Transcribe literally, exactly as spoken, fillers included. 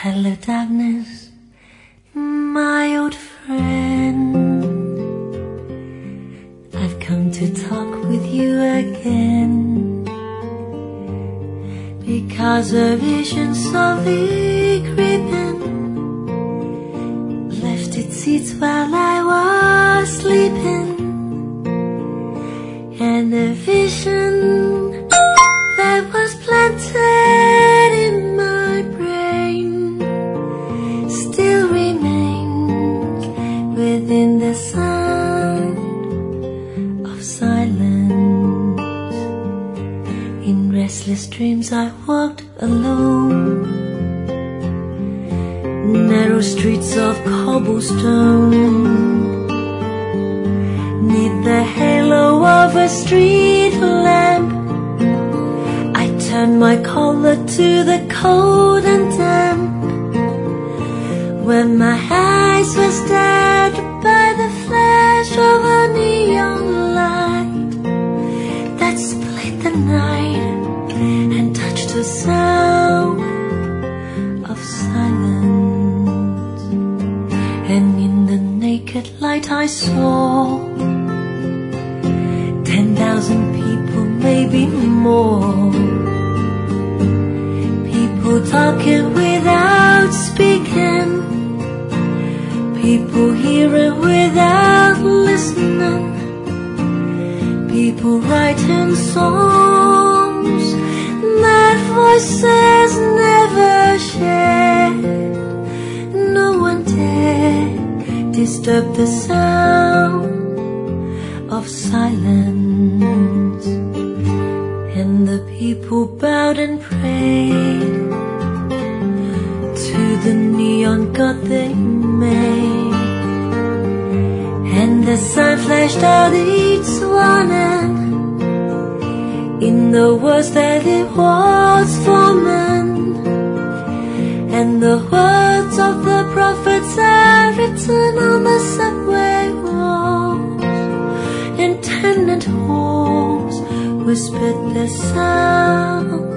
Hello darkness, my old friend. I've come to talk with you again, because a vision softly creeping left its seeds while I was sleeping. And a vision that was planted in my brain still remains within the sound of silence. In restless dreams I walked alone, narrow streets of cobblestone, neath the halo of a street lamp. I turned my collar to the cold and damp, when my eyes were stared by the flash of a neon light that split the night and touched the sound of silence. And in the naked light I saw ten thousand people, maybe more, people talking without speaking, people hearing without listening, people writing songs that voices never shared. No one dared disturb the sound of silence. And the people bowed and prayed to the neon god they made, and the sun flashed out its warning in the words that it was for men. And the words of the prophets are written on the subway walls, and tenant halls whispered the sound